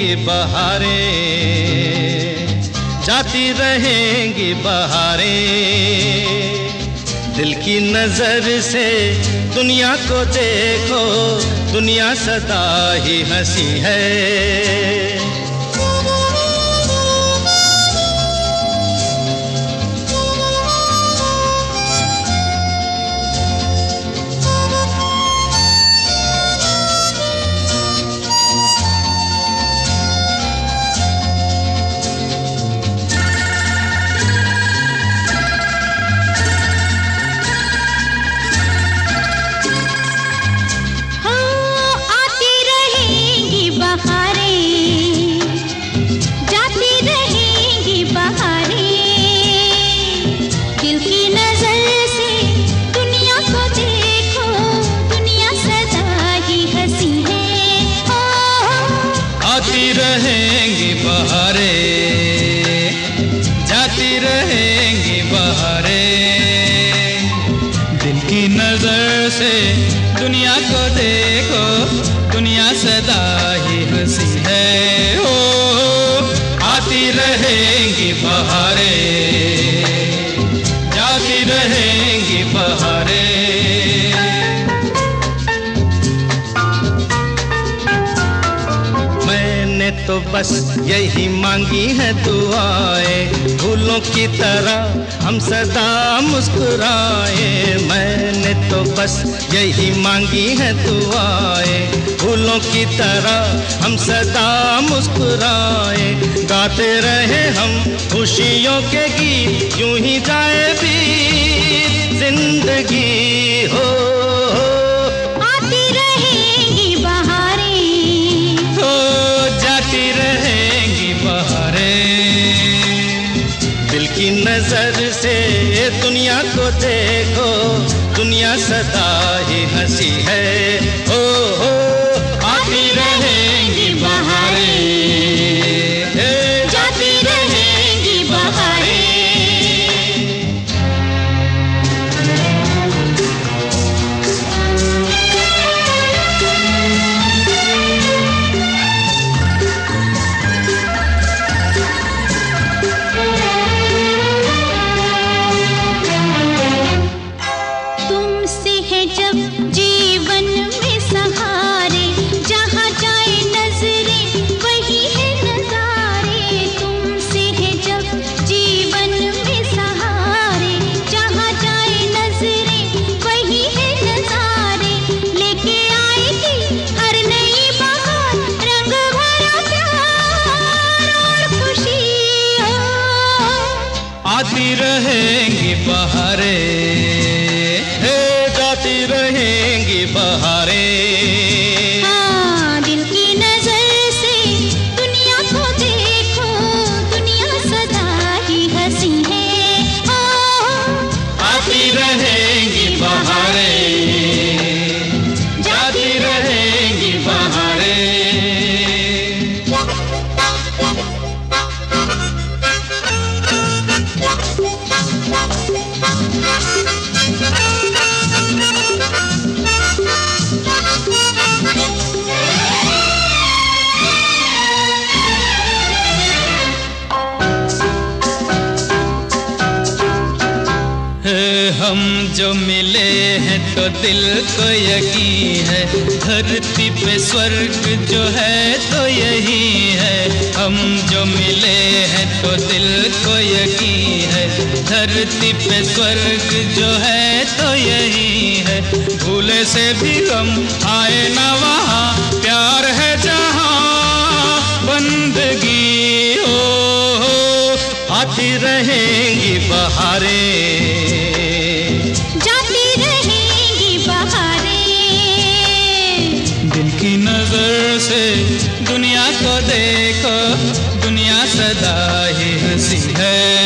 रहेंगी बहारें, जाती रहेंगी बहारें। दिल की नजर से दुनिया को देखो, दुनिया सदा ही हंसी है। रहेंगी बहारें, जाती रहेंगी बहारें। दिल की नजर से दुनिया को देखो, दुनिया सदा ही हंसी है। ओ आती रहेंगी बहारें, जाती रहेंगी बहारें। तो बस यही मांगी है दुआएं, फूलों की तरह हम सदा मुस्कुराए। मैंने तो बस यही मांगी है दुआएं, फूलों की तरह हम सदा मुस्कुराए। गाते रहे हम खुशियों के गीत, यूं ही जाए भी जिंदगी हो। नजर से दुनिया को देखो, दुनिया सदा ही हंसी है। ओ आती रहेंगी बहारें, जाती रहेंगी बहारें। आती रहेंगी बहारें, जाती रहेंगी बहारें। हाँ, दिल की नजर से दुनिया को देखो, दुनिया सदा ही हंसी है। आती रहेंगी बहारें, जाती रहेंगी बहारें। हम जो मिले हैं तो दिल को यकीन है, धरती पे स्वर्ग जो है तो यही है। हम जो मिले हैं तो दिल को यकीन है, धरती पे स्वर्ग जो है तो यही है। भूले से भी हम आए ना वहाँ, प्यार है जहाँ बंदगी हो। आती रहेंगी बहारें, नजर से दुनिया को देखो, दुनिया सदा ही हंसी है।